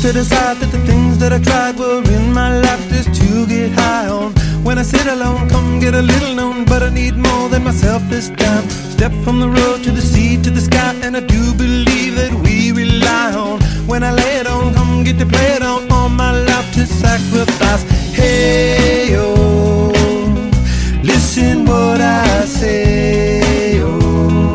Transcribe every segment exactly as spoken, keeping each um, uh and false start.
to decide that the things that I tried were in my life just to get high on. When I sit alone, come get a little known, but I need more than myself this time. Step from the road to the sea to the sky, and I do believe that we rely on. When I lay it on, come get to play it on, all my life to sacrifice. Hey, oh, listen what I say, oh,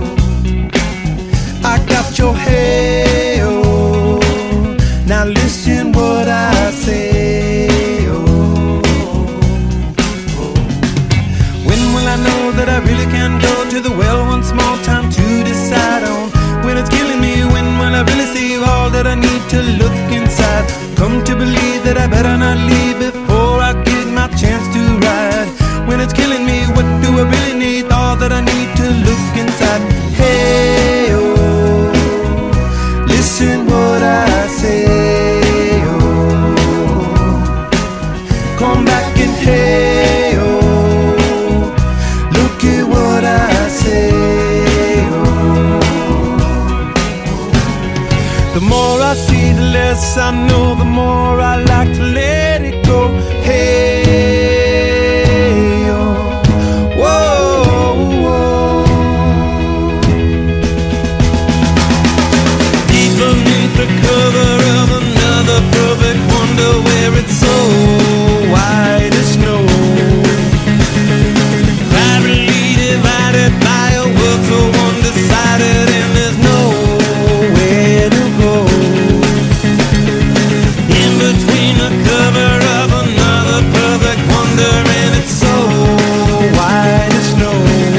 I got your hey, oh, now listen what I say, oh, oh. When will I know that I really can go to the well once more? Time to decide on when it's killing me. When will I really see all that I need to look inside? Come to believe that I better not leave before I get my chance to ride. When it's killing me, what do I really need? All that I need to look inside. Hey, oh, listen what I say, oh, come back and hey, oh, look at what I say, oh. The more I see, the less I know, the more I like to let it go. Hey, oh, whoa, whoa. Deep beneath the cover of another perfect wonder, where it's so white as snow, privately divided by a world so undecided, and there's nowhere to go. In between the cover of another perfect wonder, and it's so white as snow,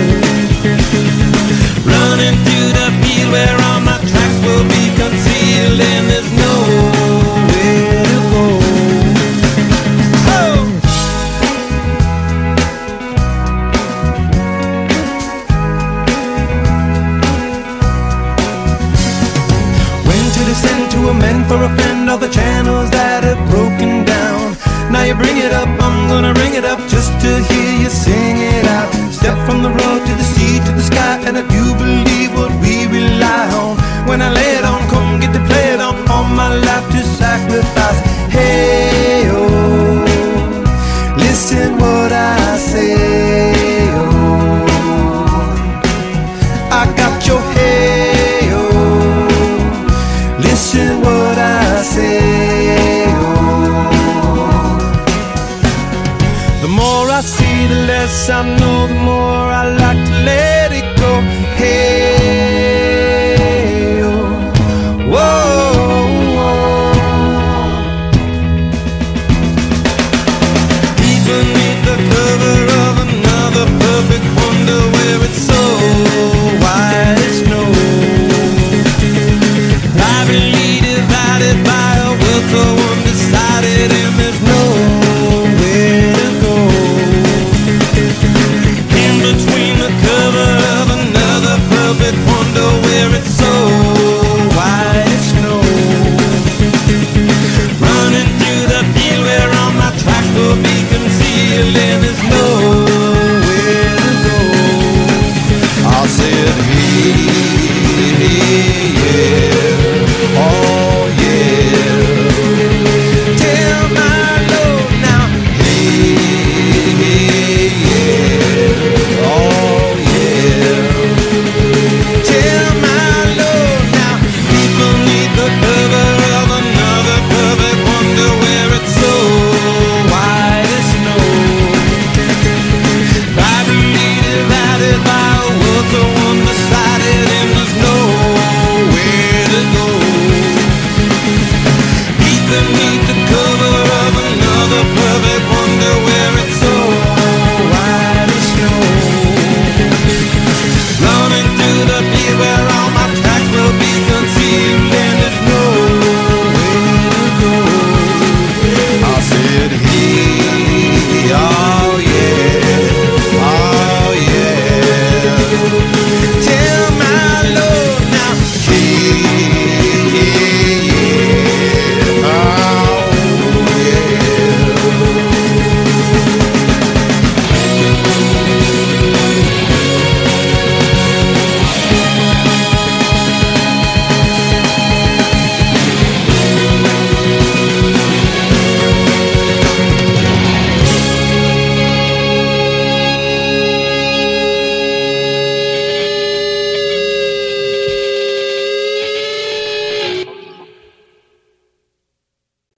running through the field where all my tracks will be concealed, and there's nowhere to go. Oh! When to descend to amend for a friend all the channels that have broken down. Now you bring it up, I'm gonna ring it up just to hear you sing it out. Step from the road to the sea to the sky, and I do believe what we